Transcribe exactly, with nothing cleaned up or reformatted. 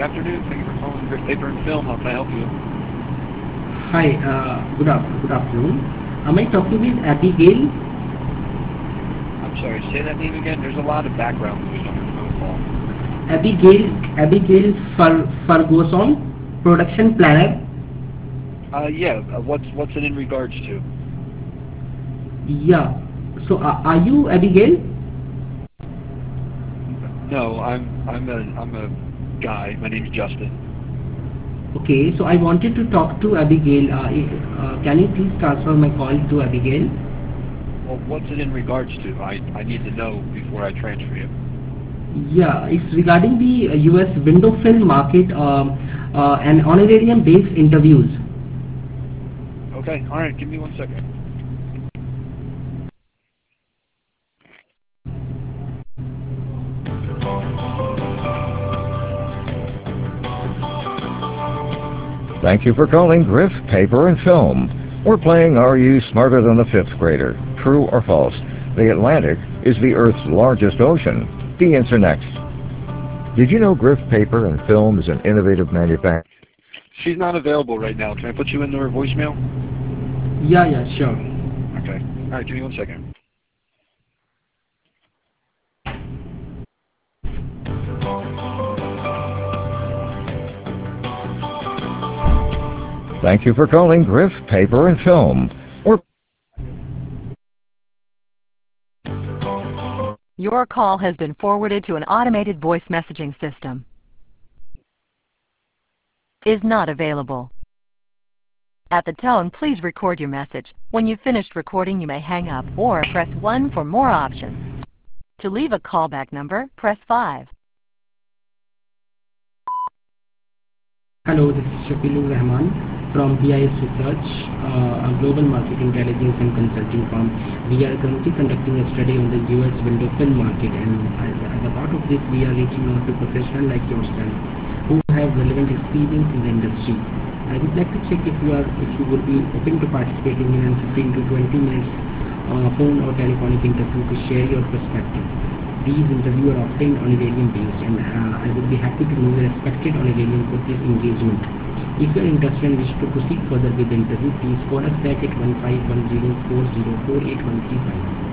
afternoon. Thank you for calling Griff Paper and Film. How can I help you? Hi, uh, good, af good afternoon. Am I talking with Abigail? I'm sorry, say that name again. There's a lot of background noise on your phone call. Abigail, Abigail Fer Ferguson, production planner. Uh, yeah. Uh, what's what's it in regards to? Yeah. So, uh, are you Abigail? No, I'm I'm a I'm a guy. My name's Justin. Okay. So, I wanted to talk to Abigail. Uh, uh, can you please transfer my call to Abigail? Well, what's it in regards to? I I need to know before I transfer you. Yeah, it's regarding the uh, U S window film market um, uh, and honorarium-based interviews. Okay. All right. Give me one second. Thank you for calling Griff Paper and Film. We're playing Are You Smarter Than the Fifth Grader? True or false? The Atlantic is the Earth's largest ocean. The answer next. Did you know Griff Paper and Film is an innovative manufacturer? She's not available right now. Can I put you into her voicemail? Yeah, yeah, sure. Okay. All right. Give me one second. Thank you for calling Griff Paper and Film. We're Your call has been forwarded to an automated voice messaging system. Is not available. At the tone, please record your message. When you've finished recording, you may hang up or press one for more options. To leave a callback number, press five. Hello, this is Shakilur Rahman from B I S Research, uh, a global market intelligence and consulting firm. We are currently conducting a study on the U S window film market, and as, as a part of this, we are reaching out to professionals like yourself who have relevant experience in the industry. I would like to check if you are, if you would be open to participating in a fifteen to twenty minutes uh, phone or telephonic interview to share your perspective. These interviews are often honorarium based, and uh, I would be happy to know the expected honorarium for this engagement. If you are interested and wish to proceed further with the interview, please call us back at one five one zero four zero four eight one three five.